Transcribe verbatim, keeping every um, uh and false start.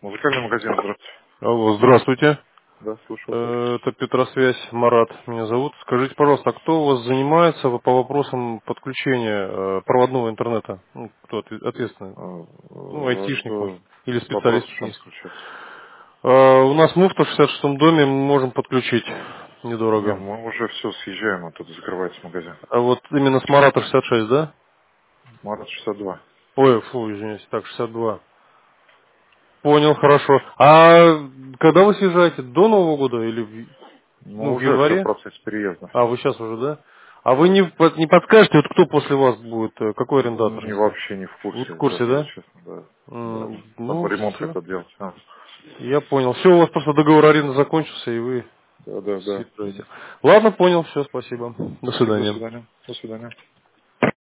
Музыкальный магазин, здравствуйте. Алло, здравствуйте. Да, слушаю вас. Э, Это Петросвязь, Марат меня зовут. Скажите, пожалуйста, а кто у вас занимается по вопросам подключения э, проводного интернета? Ну, кто отве- ответственный? А, Ну, э, айтишник, может, что или вопрос специалист в чем есть. заключается? Э, У нас муфта в шестьдесят шестом доме, мы можем подключить Не, недорого. мы уже все съезжаем, оттуда закрывается магазин. А вот именно с Марата шестьдесят шесть, да? Марат шестьдесят два. Ой, фу, извиняюсь, так, шестьдесят два. Понял, хорошо. А когда вы съезжаете? До Нового года или в, Ну, ну, в уже все в январе? процессе переезда. А, вы сейчас уже, да? А вы не, под- не подскажете, вот кто после вас будет, э, какой арендатор, Не, если? вообще не в Не в курсе, курсе, даже, да? честно, да. Да. М, Там Ну, ремонт все. хотят делать. А. Я понял. Все, у вас просто договор аренды закончился, и вы Да, да, да. съезжаете. Ладно, понял, все, спасибо. До Спасибо, до свидания. свидания. До свидания.